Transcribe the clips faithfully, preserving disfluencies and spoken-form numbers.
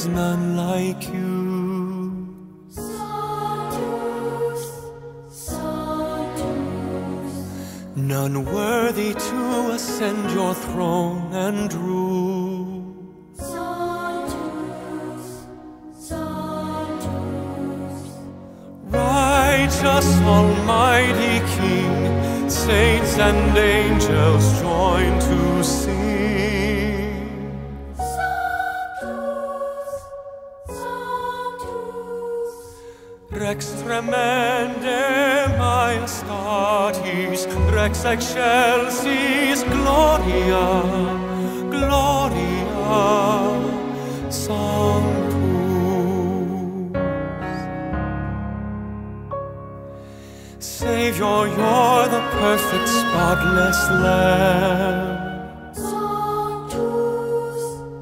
none like you. Sanctus, Sanctus, None worthy to ascend your throne and rule. Sanctus, Sanctus, Righteous Almighty King, saints and angels join to sing. Sanctus, Sanctus, Rex tremendem majestatis, Rex excelsis gloria, gloria, Sanctus. Savior, you're the perfect, spotless Lamb. Sanctus,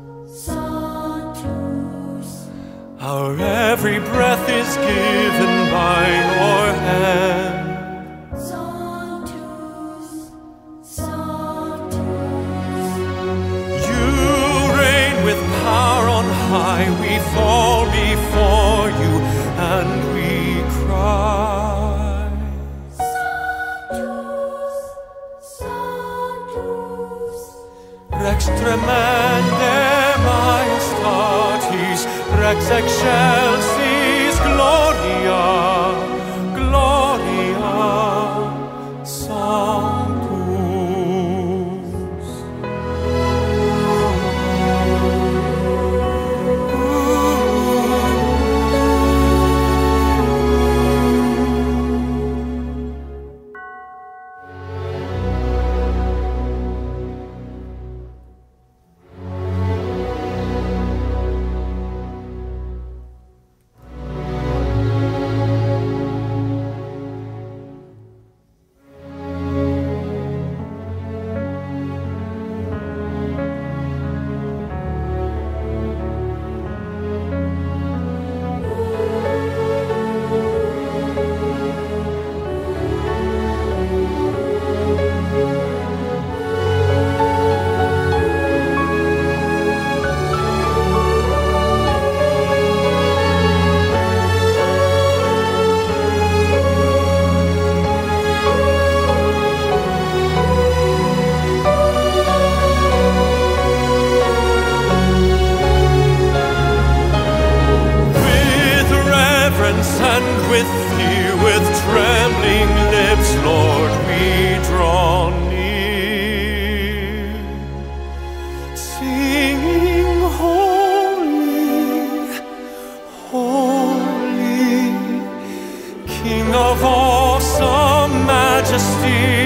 Sanctus, Our every breath is given by your hand. Sanctus, Sanctus, You reign with power on high. We fall before you and we cry. Sanctus, Sanctus, Rex tremendem majestatis, Rex excelsis gloria, gloria, Sanctus. And with fear, with trembling lips, Lord, we draw near, singing, holy, holy, King of awesome majesty.